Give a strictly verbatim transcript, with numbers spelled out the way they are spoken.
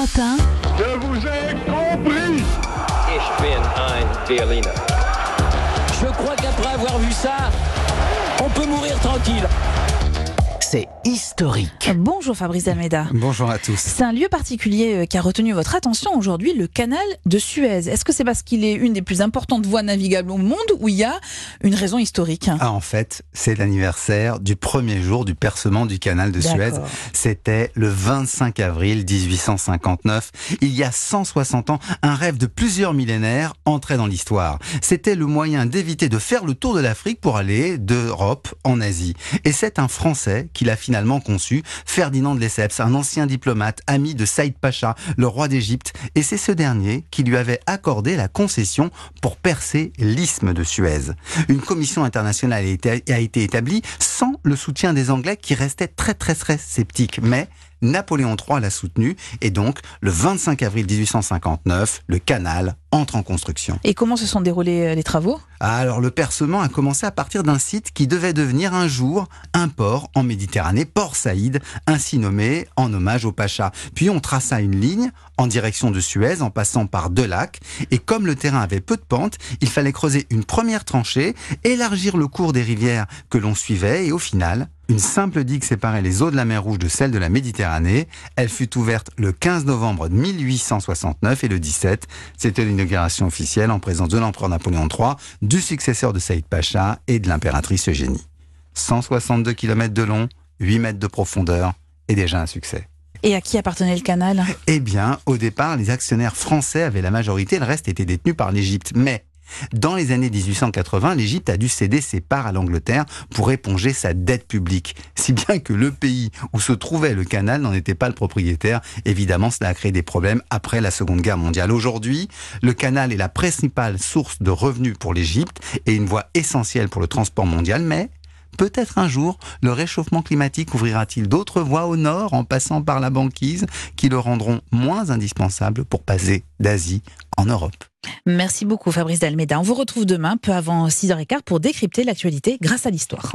Europe un. Je vous ai compris. Ich bin ein Berliner. Je crois qu'après avoir vu ça, on peut mourir tranquille. C'est historique. Bonjour Fabrice Dalméda. Bonjour à tous. C'est un lieu particulier qui a retenu votre attention aujourd'hui, le canal de Suez. Est-ce que c'est parce qu'il est une des plus importantes voies navigables au monde ou il y a une raison historique ? Ah, en fait, c'est l'anniversaire du premier jour du percement du canal de Suez. D'accord. C'était le vingt-cinq avril mille huit cent cinquante-neuf. Il y a cent soixante ans, un rêve de plusieurs millénaires entrait dans l'histoire. C'était le moyen d'éviter de faire le tour de l'Afrique pour aller d'Europe en Asie. Et c'est un Français qui l'a finalement conçu, Ferdinand de Lesseps, un ancien diplomate, ami de Saïd Pacha, le roi d'Égypte. Et c'est ce dernier qui lui avait accordé la concession pour percer l'isthme de Suez. Une commission internationale a été, a été établie sans le soutien des Anglais qui restaient très très très sceptiques. Mais Napoléon trois l'a soutenu et donc le vingt-cinq avril mille huit cent cinquante-neuf, le canal entre en construction. Et comment se sont déroulés les travaux ? Alors le percement a commencé à partir d'un site qui devait devenir un jour un port en Méditerranée, Port Saïd, ainsi nommé en hommage au Pacha. Puis on traça une ligne en direction de Suez en passant par deux lacs et comme le terrain avait peu de pente, il fallait creuser une première tranchée, élargir le cours des rivières que l'on suivait et au final, une simple digue séparait les eaux de la mer Rouge de celles de la Méditerranée. Elle fut ouverte le quinze novembre mille huit cent soixante-neuf et le dix-sept, c'était l'inauguration officielle en présence de l'empereur Napoléon trois, du successeur de Saïd Pacha et de l'impératrice Eugénie. cent soixante-deux kilomètres de long, huit mètres de profondeur et déjà un succès. Et à qui appartenait le canal ? Eh bien, au départ, les actionnaires français avaient la majorité, le reste était détenu par l'Égypte. Mais dans les années mille huit cent quatre-vingts, l'Égypte a dû céder ses parts à l'Angleterre pour éponger sa dette publique. Si bien que le pays où se trouvait le canal n'en était pas le propriétaire. Évidemment, cela a créé des problèmes après la Seconde Guerre mondiale. Aujourd'hui, le canal est la principale source de revenus pour l'Égypte et une voie essentielle pour le transport mondial. Mais peut-être un jour, le réchauffement climatique ouvrira-t-il d'autres voies au nord en passant par la banquise qui le rendront moins indispensable pour passer d'Asie en Europe. Merci beaucoup Fabrice Dalméda. On vous retrouve demain, peu avant six heures quinze, pour décrypter l'actualité grâce à l'histoire.